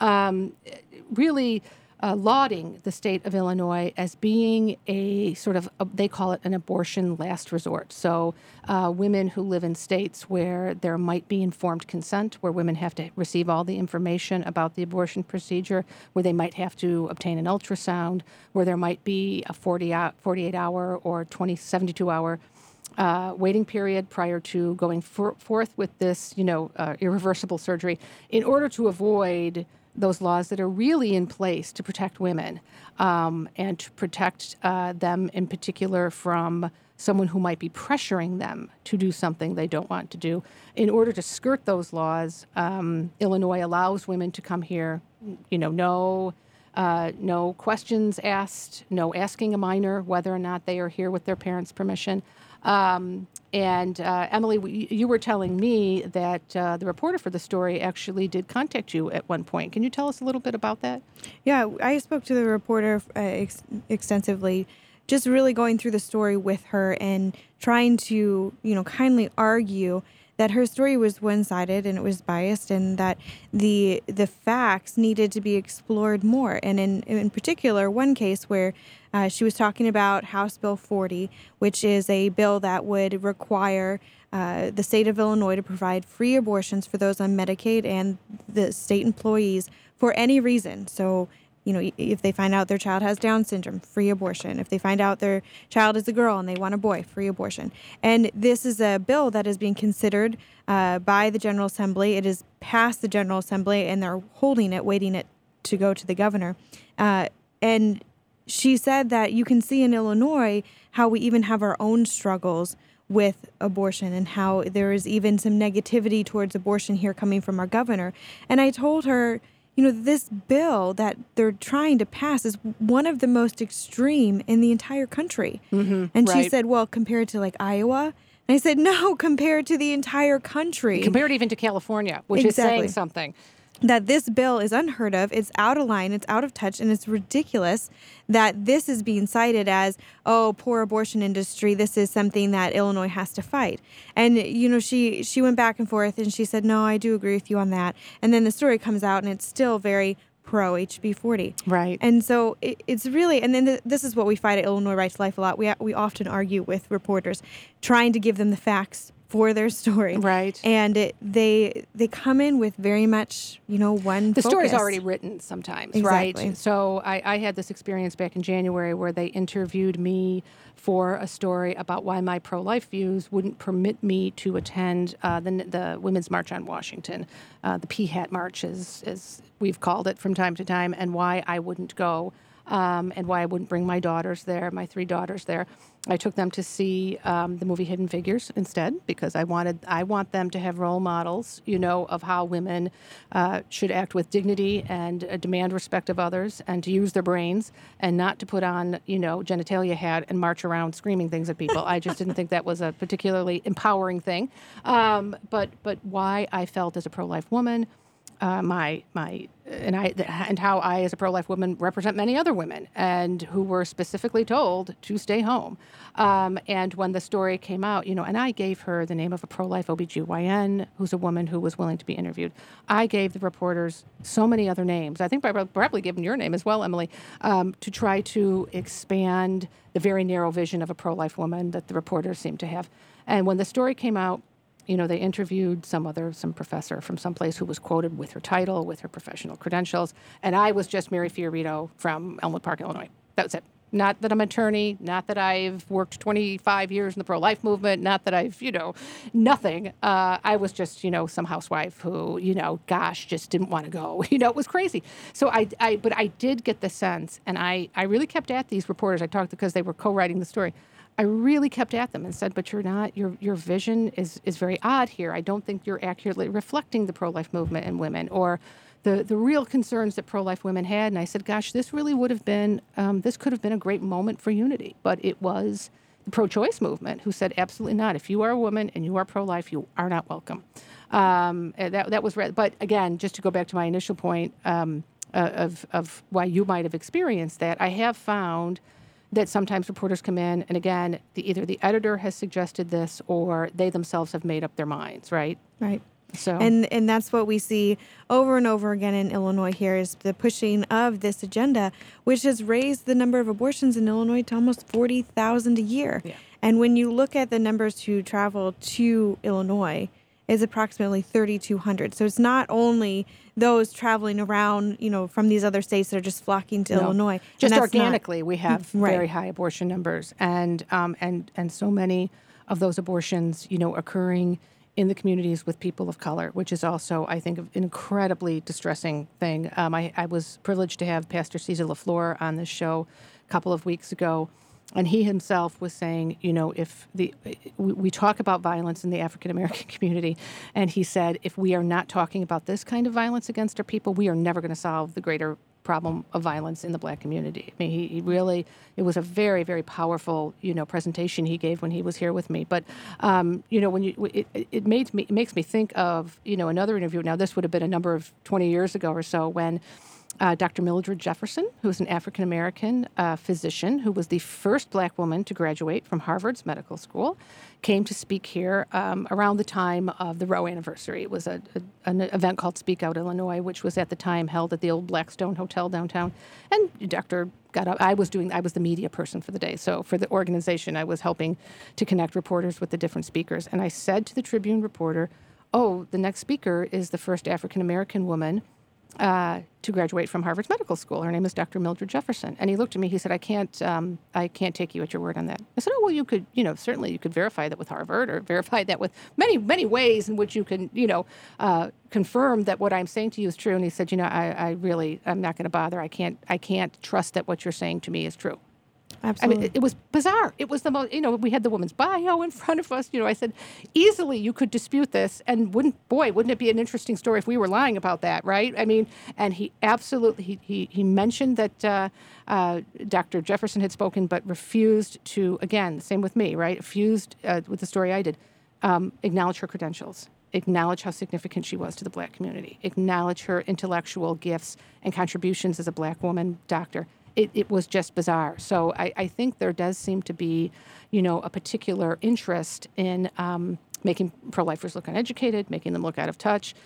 lauding the state of Illinois as being they call it an abortion last resort. So women who live in states where there might be informed consent, where women have to receive all the information about the abortion procedure, where they might have to obtain an ultrasound, where there might be a 48-hour or 72-hour waiting period prior to going forth with this, irreversible surgery, in order to avoid those laws that are really in place to protect women and to protect them in particular from someone who might be pressuring them to do something they don't want to do. In order to skirt those laws, Illinois allows women to come here, no questions asked, no asking a minor whether or not they are here with their parents' permission. Emily, you were telling me that the reporter for the story actually did contact you at one point. Can you tell us a little bit about that? Yeah, I spoke to the reporter extensively, just really going through the story with her and trying to, kindly argue that her story was one-sided and it was biased, and that the facts needed to be explored more. And in particular, one case where she was talking about House Bill 40, which is a bill that would require the state of Illinois to provide free abortions for those on Medicaid and the state employees for any reason. So, if they find out their child has Down syndrome, free abortion. If they find out their child is a girl and they want a boy, free abortion. And this is a bill that is being considered by the General Assembly. It is past the General Assembly, and they're holding it, waiting it to go to the governor. And she said that you can see in Illinois how we even have our own struggles with abortion, and how there is even some negativity towards abortion here coming from our governor. And I told her, this bill that they're trying to pass is one of the most extreme in the entire country. Mm-hmm, and she said, well, compared to like Iowa? And I said, no, compared to the entire country. Compared even to California, which is saying something. That this bill is unheard of, it's out of line, it's out of touch, and it's ridiculous that this is being cited as, oh, poor abortion industry, this is something that Illinois has to fight. And, she went back and forth, and she said, no, I do agree with you on that. And then the story comes out, and it's still very pro HB 40. Right. And so it's really, and then this is what we fight at Illinois Right to Life a lot. We often argue with reporters, trying to give them the facts for their story. Right. And they come in with very much, one The focus. story's already written sometimes, Exactly. right? So I had this experience back in January where they interviewed me for a story about why my pro-life views wouldn't permit me to attend the Women's March on Washington, the PHAT March, as we've called it from time to time, and why I wouldn't go. And why I wouldn't bring my daughters there, my 3 daughters there. I took them to see the movie Hidden Figures instead because I want them to have role models, of how women should act with dignity and demand respect of others and to use their brains and not to put on, genitalia hat and march around screaming things at people. I just didn't think that was a particularly empowering thing. But why I felt as a pro-life woman, and how I, as a pro-life woman, represent many other women, and who were specifically told to stay home. And when the story came out, and I gave her the name of a pro-life OBGYN, who's a woman who was willing to be interviewed. I gave the reporters so many other names. I think probably given your name as well, Emily, to try to expand the very narrow vision of a pro-life woman that the reporters seemed to have. And when the story came out, they interviewed some professor from someplace who was quoted with her title, with her professional credentials, and I was just Mary Fiorito from Elmwood Park, Illinois. That was it. Not that I'm an attorney, not that I've worked 25 years in the pro-life movement, not that I've, nothing. I was just, some housewife who, just didn't want to go. It was crazy. So but I did get the sense, and I really kept at these reporters. I talked because they were co-writing the story. I really kept at them and said, but you're not, your vision is very odd here. I don't think you're accurately reflecting the pro-life movement and women or the real concerns that pro-life women had. And I said, gosh, this really would have been, this could have been a great moment for unity. But it was the pro-choice movement who said, absolutely not. If you are a woman and you are pro-life, you are not welcome. That was, but again, just to go back to my initial point of why you might have experienced that, I have found that sometimes reporters come in, and again, either the editor has suggested this or they themselves have made up their minds, right? Right. So and that's what we see over and over again in Illinois here is the pushing of this agenda, which has raised the number of abortions in Illinois to almost 40,000 a year. Yeah. And when you look at the numbers who travel to Illinois, is approximately 3,200. So it's not only those traveling around, from these other states that are just flocking to Illinois. Just organically, we have Right. very high abortion numbers, and so many of those abortions, occurring in the communities with people of color, which is also, I think, an incredibly distressing thing. I was privileged to have Pastor Cesar LaFleur on this show a couple of weeks ago. And he himself was saying, if we talk about violence in the African American community, and he said, if we are not talking about this kind of violence against our people, we are never going to solve the greater problem of violence in the Black community. I mean, he really, it was a very, very powerful, presentation he gave when he was here with me. But, when it makes me think of, another interview. Now, this would have been a number of 20 years ago or so when Dr. Mildred Jefferson, who was an African-American physician who was the first Black woman to graduate from Harvard's medical school, came to speak here around the time of the Roe anniversary. It was an event called Speak Out Illinois, which was at the time held at the old Blackstone Hotel downtown. And Dr. got up. I was the media person for the day. So for the organization, I was helping to connect reporters with the different speakers. And I said to the Tribune reporter, the next speaker is the first African-American woman to graduate from Harvard's medical school. Her name is Dr. Mildred Jefferson. And he looked at me, he said, I can't take you at your word on that. I said, well, you could, certainly you could verify that with Harvard or verify that with many, many ways in which you can, confirm that what I'm saying to you is true. And he said, I'm not going to bother. I can't trust that what you're saying to me is true. Absolutely. I mean, it was bizarre. It was the most, we had the woman's bio in front of us. I said, easily you could dispute this, and wouldn't it be an interesting story if we were lying about that, right? I mean, and he absolutely, he mentioned that Dr. Jefferson had spoken, but refused to, again, same with me, right? Refused with the story I did, acknowledge her credentials. Acknowledge how significant she was to the Black community. Acknowledge her intellectual gifts and contributions as a Black woman doctor. It was just bizarre. So I think there does seem to be, a particular interest in making pro-lifers look uneducated, making them look out of touch.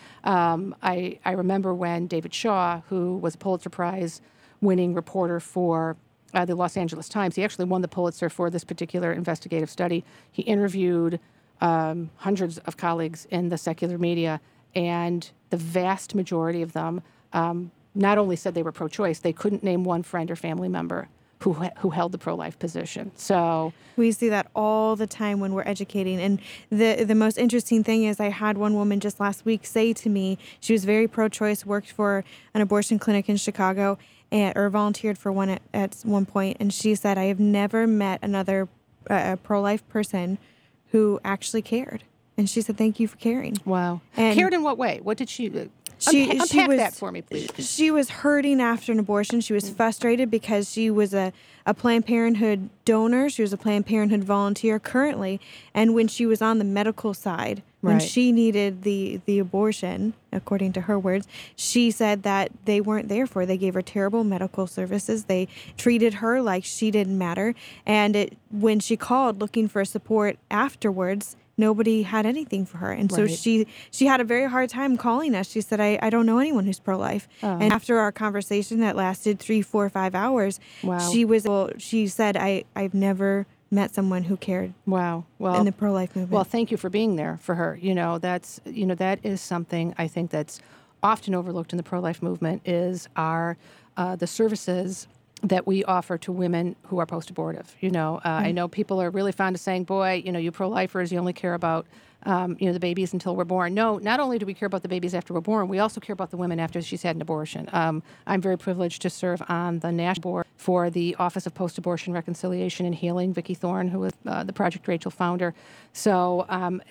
I remember when David Shaw, who was a Pulitzer Prize winning reporter for the Los Angeles Times, he actually won the Pulitzer for this particular investigative study. He interviewed hundreds of colleagues in the secular media, and the vast majority of them not only said they were pro-choice, they couldn't name one friend or family member who held the pro-life position. So we see that all the time when we're educating. And the most interesting thing is I had one woman just last week say to me, she was very pro-choice, worked for an abortion clinic in Chicago, or volunteered for one at one point, and she said, I have never met another pro-life person who actually cared. And she said, thank you for caring. Wow. And cared in what way? What did she... Unpack that for me, please. She was hurting after an abortion. She was frustrated because she was a Planned Parenthood donor. She was a Planned Parenthood volunteer currently. And when she was on the medical side, when she needed the abortion, according to her words, she said that they weren't there for her. They gave her terrible medical services. They treated her like she didn't matter. And when she called looking for support afterwards, nobody had anything for her. And so she had a very hard time calling us. She said, I don't know anyone who's pro-life. And after our conversation that lasted 3, 4, 5 hours, she said, I've never met someone who cared. Wow. Well, in the pro-life movement. Well, thank you for being there for her. That is something I think that's often overlooked in the pro-life movement is the services that we offer to women who are post-abortive. I know people are really fond of saying, boy, you pro-lifers, you only care about, the babies until we're born. No, not only do we care about the babies after we're born, we also care about the women after she's had an abortion. I'm very privileged to serve on the national board for the Office of Post-Abortion Reconciliation and Healing, Vicki Thorne, who is the Project Rachel founder. So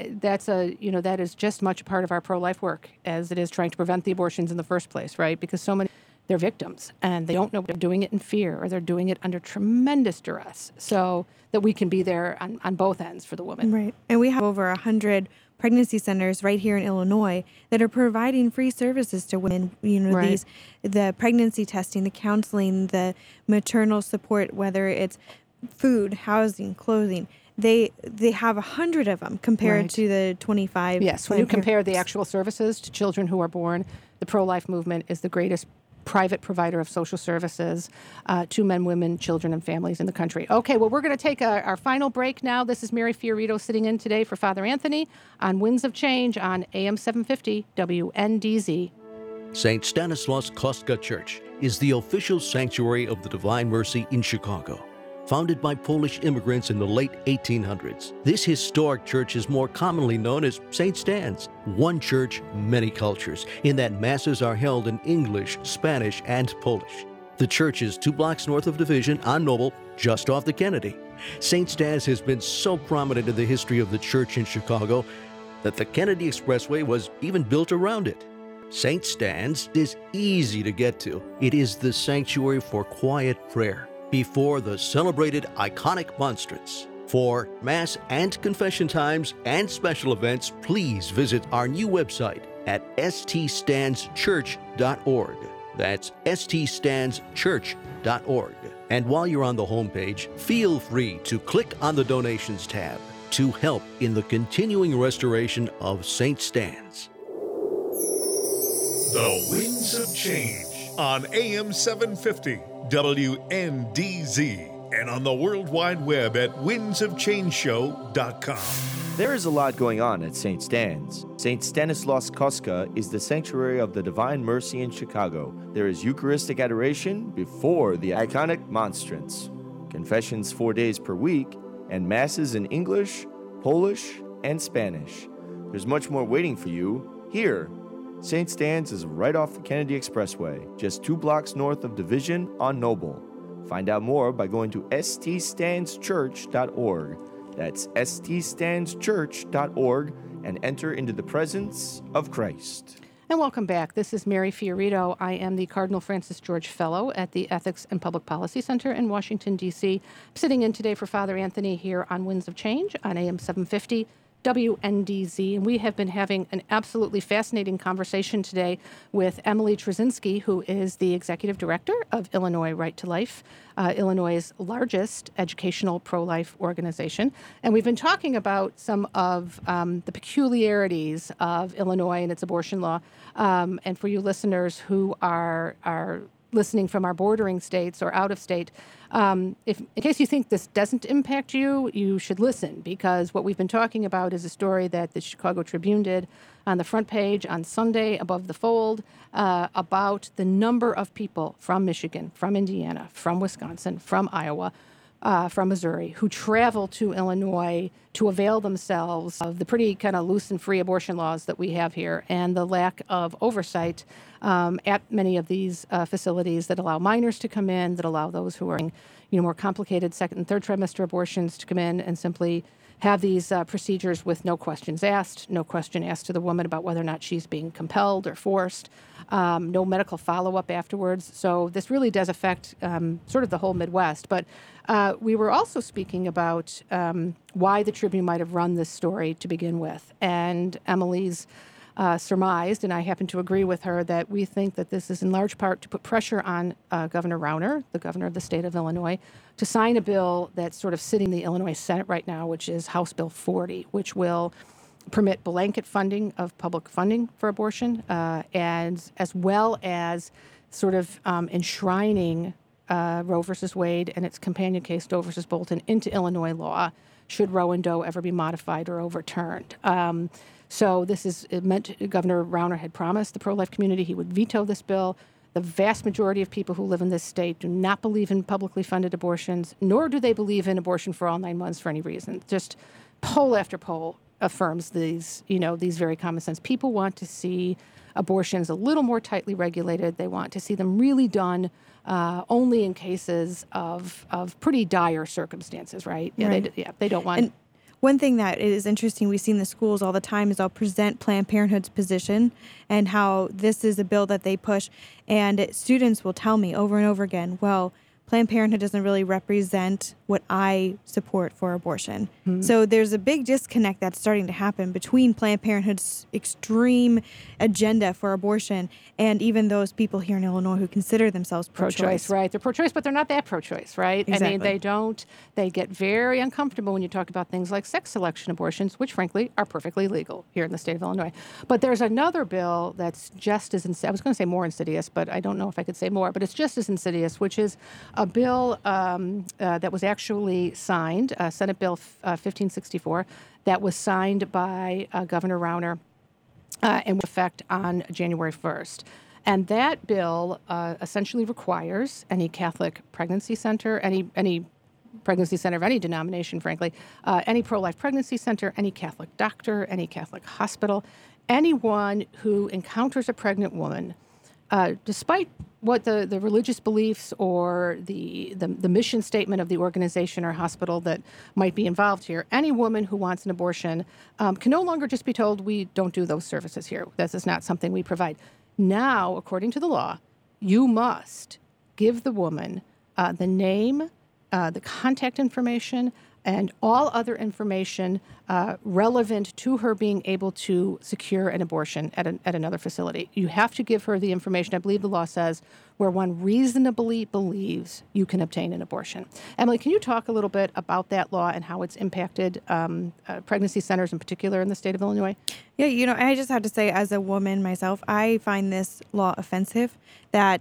that is just much a part of our pro-life work as it is trying to prevent the abortions in the first place, right? Because so many they're victims, and they don't know they're doing it in fear, or they're doing it under tremendous duress, so that we can be there on both ends for the woman. Right. And we have over 100 pregnancy centers right here in Illinois that are providing free services to women. The pregnancy testing, the counseling, the maternal support, whether it's food, housing, clothing. They have 100 of them compared to the 25. Yes, when you compare the actual services to children who are born, the pro-life movement is the greatest private provider of social services to men, women, children, and families in the country. Okay, well, we're going to take our final break now. This is Mary Fiorito sitting in today for Father Anthony on Winds of Change on AM 750 WNDZ. St. Stanislaus Kostka Church is the official sanctuary of the Divine Mercy in Chicago. Founded by Polish immigrants in the late 1800s, this historic church is more commonly known as St. Stan's. One church, many cultures, in that masses are held in English, Spanish, and Polish. The church is 2 blocks north of Division on Noble, just off the Kennedy. St. Stan's has been so prominent in the history of the church in Chicago that the Kennedy Expressway was even built around it. St. Stan's is easy to get to. It is the sanctuary for quiet prayer before the celebrated iconic monstrance. For Mass and confession times and special events, please visit our new website at ststandschurch.org. That's ststandschurch.org. And while you're on the homepage, feel free to click on the Donations tab to help in the continuing restoration of St. Stan's. The Winds of Change on AM 750 WNDZ and on the World Wide Web at windsofchangeshow.com. There is a lot going on at St. Stan's. St. Stanislaus Kostka is the sanctuary of the Divine Mercy in Chicago. There is Eucharistic adoration before the iconic monstrance, confessions 4 days per week, and masses in English, Polish, and Spanish. There's much more waiting for you here. St. Stan's is right off the Kennedy Expressway, just 2 blocks north of Division on Noble. Find out more by going to ststandschurch.org. That's ststandschurch.org and enter into the presence of Christ. And welcome back. This is Mary Fiorito. I am the Cardinal Francis George Fellow at the Ethics and Public Policy Center in Washington, D.C. Sitting in today for Father Anthony here on Winds of Change on AM 750 WNDZ, and we have been having an absolutely fascinating conversation today with Emily Trzynski, who is the Executive Director of Illinois Right to Life, Illinois' largest educational pro-life organization. And we've been talking about some of the peculiarities of Illinois and its abortion law. And for you listeners who are listening from our bordering states or out of state, if in case you think this doesn't impact you, you should listen, because what we've been talking about is a story that the Chicago Tribune did on the front page on Sunday above the fold about the number of people from Michigan, from Indiana, from Wisconsin, from Iowa, from Missouri, who travel to Illinois to avail themselves of the pretty kind of loose and free abortion laws that we have here, and the lack of oversight at many of these facilities that allow minors to come in, that allow those who are in more complicated second and third trimester abortions to come in and simply have these procedures with no questions asked, no question asked to the woman about whether or not she's being compelled or forced, no medical follow-up afterwards. So this really does affect sort of the whole Midwest. But we were also speaking about why the Tribune might have run this story to begin with. And Emily's surmised, and I happen to agree with her, that we think that this is in large part to put pressure on Governor Rauner, the governor of the state of Illinois, to sign a bill that's sort of sitting in the Illinois Senate right now, which is House Bill 40, which will permit blanket funding of public funding for abortion, and as well as sort of enshrining Roe versus Wade and its companion case, Doe versus Bolton, into Illinois law, should Roe and Doe ever be modified or overturned. So it meant Governor Rauner had promised the pro-life community he would veto this bill. The vast majority of people who live in this state do not believe in publicly funded abortions, nor do they believe in abortion for all 9 months for any reason. Just poll after poll affirms these very common sense. People want to see abortions a little more tightly regulated. They want to see them really done only in cases of pretty dire circumstances, right? Yeah, Right. They don't want. And one thing that is interesting, we see in the schools all the time, is I'll present Planned Parenthood's position and how this is a bill that they push. And students will tell me over and over again, well, Planned Parenthood doesn't really represent what I support for abortion. Mm-hmm. So there's a big disconnect that's starting to happen between Planned Parenthood's extreme agenda for abortion and even those people here in Illinois who consider themselves pro-choice. Right. They're pro-choice, but they're not that pro-choice, right? Exactly. I mean, they get very uncomfortable when you talk about things like sex selection abortions, which frankly are perfectly legal here in the state of Illinois. But there's another bill that's just as I was going to say more insidious, but I don't know if I could say more, but it's just as insidious, which is a bill that was actually signed, Senate Bill 1564, that was signed by Governor Rauner and will effect on January 1st. And that bill essentially requires any Catholic pregnancy center, any pregnancy center of any denomination, frankly, any pro-life pregnancy center, any Catholic doctor, any Catholic hospital, anyone who encounters a pregnant woman, despite what the religious beliefs or the mission statement of the organization or hospital that might be involved here, any woman who wants an abortion can no longer just be told, we don't do those services here. This is not something we provide. Now, according to the law, you must give the woman the name, the contact information, and all other information relevant to her being able to secure an abortion at another facility. You have to give her the information, I believe the law says, where one reasonably believes you can obtain an abortion. Emily, can you talk a little bit about that law and how it's impacted pregnancy centers in particular in the state of Illinois? Yeah, I just have to say, as a woman myself, I find this law offensive, that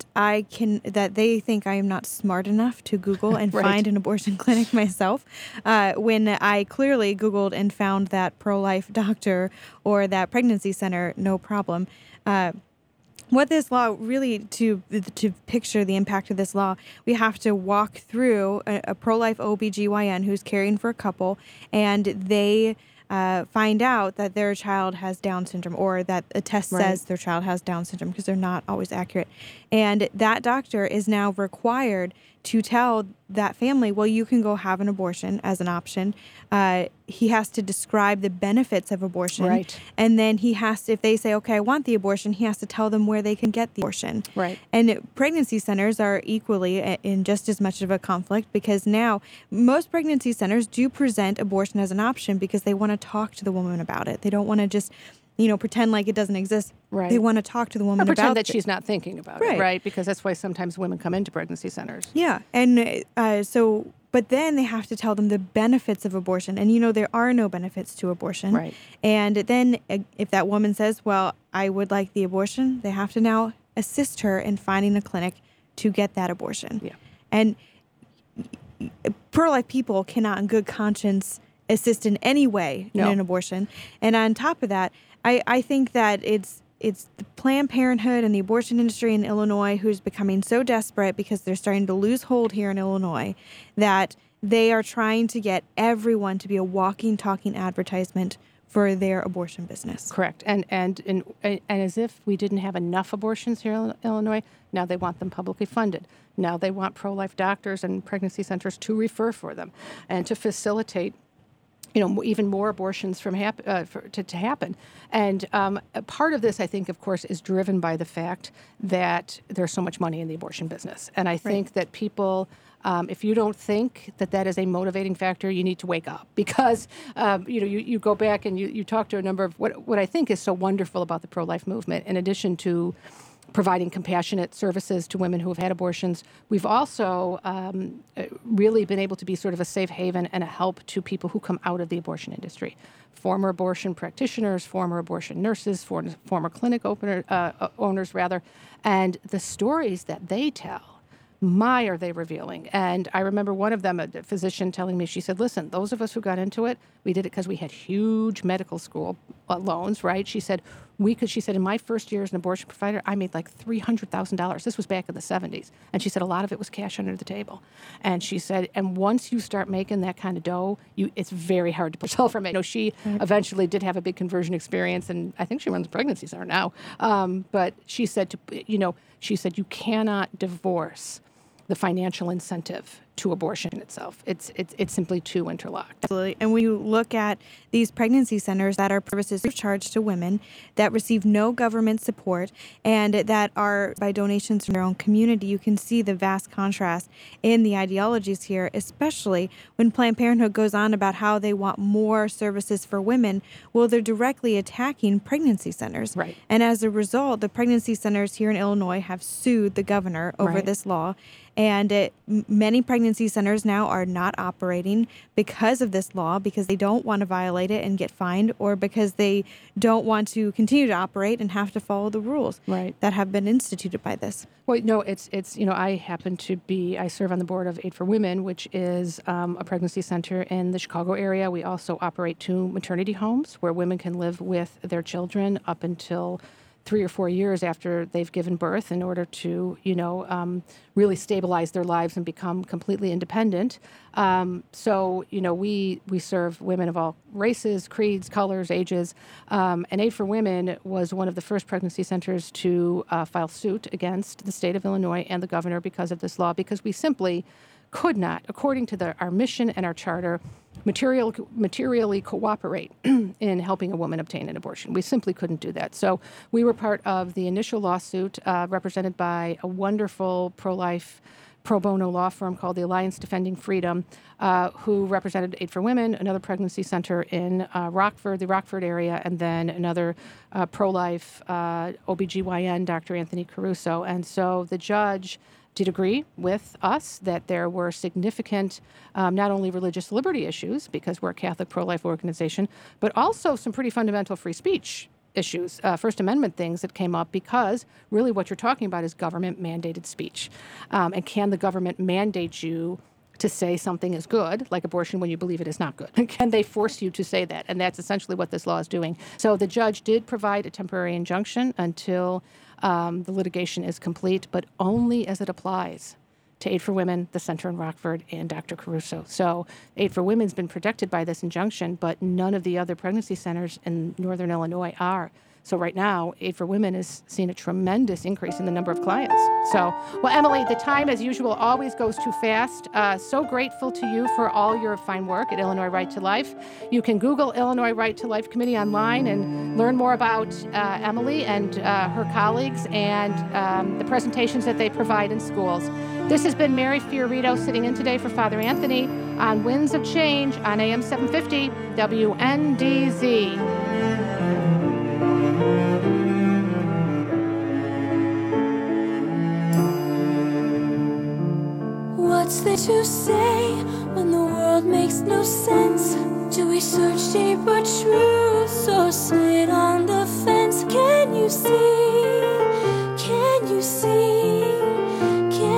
they think I am not smart enough to Google and Right. find an abortion clinic myself, when I clearly Googled and found that pro-life doctor or that pregnancy center, no problem. What this law really, to picture the impact of this law, we have to walk through a pro-life OBGYN who's caring for a couple, and they find out that their child has Down syndrome, or that a test Right. says their child has Down syndrome, because they're not always accurate. And that doctor is now required to tell that family, well, you can go have an abortion as an option. He has to describe the benefits of abortion. Right. And then he has to, if they say, okay, I want the abortion, he has to tell them where they can get the abortion. Right. And pregnancy centers are equally in just as much of a conflict, because now most pregnancy centers do present abortion as an option because they want to talk to the woman about it. They don't want to just, pretend like it doesn't exist. Right. They want to talk to the woman Or about pretend that it. she's not thinking about Right. it, right? Because that's why sometimes women come into pregnancy centers. Yeah. And but then they have to tell them the benefits of abortion. And, there are no benefits to abortion. Right. And then if that woman says, well, I would like the abortion, they have to now assist her in finding a clinic to get that abortion. Yeah. And pro-life people cannot in good conscience assist in any way in an abortion. And on top of that, I think that it's the Planned Parenthood and the abortion industry in Illinois who's becoming so desperate because they're starting to lose hold here in Illinois that they are trying to get everyone to be a walking, talking advertisement for their abortion business. Correct. And as if we didn't have enough abortions here in Illinois, now they want them publicly funded. Now they want pro-life doctors and pregnancy centers to refer for them and to facilitate, even more abortions to happen. And part of this, I think, of course, is driven by the fact that there's so much money in the abortion business. And I think that people, if you don't think that is a motivating factor, you need to wake up. Because, you go back and you talk to a number of what I think is so wonderful about the pro-life movement, in addition to providing compassionate services to women who have had abortions. We've also really been able to be sort of a safe haven and a help to people who come out of the abortion industry. Former abortion practitioners, former abortion nurses, former clinic owners, and the stories that they tell, my, are they revealing. And I remember one of them, a physician, telling me, she said, listen, those of us who got into it, we did it because we had huge medical school loans, right? She said, in my first year as an abortion provider, I made like $300,000. This was back in the 70s. And she said, a lot of it was cash under the table. And she said, and once you start making that kind of dough, it's very hard to pull yourself from it. She eventually did have a big conversion experience, and I think she runs a pregnancy center now. But she said, you cannot divorce the financial incentive to abortion itself. It's simply too interlocked. Absolutely. And when you look at these pregnancy centers that are services charged to women that receive no government support and that are by donations from their own community, you can see the vast contrast in the ideologies here, especially when Planned Parenthood goes on about how they want more services for women. Well, they're directly attacking pregnancy centers. Right. And as a result, the pregnancy centers here in Illinois have sued the governor over this law. And many pregnancy centers now are not operating because of this law, because they don't want to violate it and get fined, or because they don't want to continue to operate and have to follow the rules that have been instituted by this. Well, no, it's I serve on the board of Aid for Women, which is a pregnancy center in the Chicago area. We also operate 2 maternity homes where women can live with their children up until 3 or 4 years after they've given birth in order to, really stabilize their lives and become completely independent. So, we serve women of all races, creeds, colors, ages. And Aid for Women was one of the first pregnancy centers to file suit against the state of Illinois and the governor because of this law, because we simply could not, according to our mission and our charter, materially cooperate in helping a woman obtain an abortion. We simply couldn't do that. So we were part of the initial lawsuit represented by a wonderful pro-life pro bono law firm called the Alliance Defending Freedom, who represented Aid for Women, another pregnancy center in the Rockford area, and then another pro-life OBGYN, Dr. Anthony Caruso. And so the judge did agree with us that there were significant, not only religious liberty issues, because we're a Catholic pro-life organization, but also some pretty fundamental free speech issues, First Amendment things that came up, because really what you're talking about is government-mandated speech. And can the government mandate you to say something is good, like abortion, when you believe it is not good? Can they force you to say that? And that's essentially what this law is doing. So the judge did provide a temporary injunction until the litigation is complete, but only as it applies to Aid for Women, the center in Rockford, and Dr. Caruso. So Aid for Women's been protected by this injunction, but none of the other pregnancy centers in northern Illinois are. So right now, Aid for Women is seeing a tremendous increase in the number of clients. So, well, Emily, the time, as usual, always goes too fast. So grateful to you for all your fine work at Illinois Right to Life. You can Google Illinois Right to Life Committee online and learn more about Emily and her colleagues and the presentations that they provide in schools. This has been Mary Fiorito sitting in today for Father Anthony on Winds of Change on AM 750 WNDZ. What's there to say when the world makes no sense? Do we search deeper truths or sit on the fence? Can you see? Can you see? Can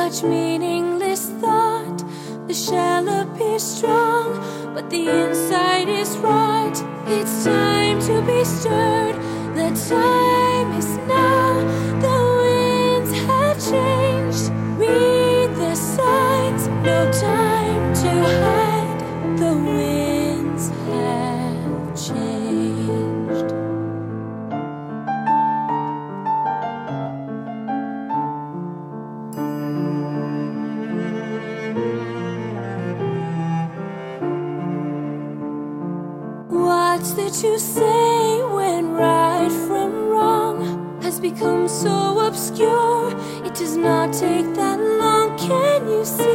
such meaningless thought. The shell appears strong, but the inside is right. It's time to be stirred. The time is now. The winds have changed. Read the signs. No time to hide. The winds have changed. What's there to say when right from wrong has become so obscure? It does not take that long, can you see?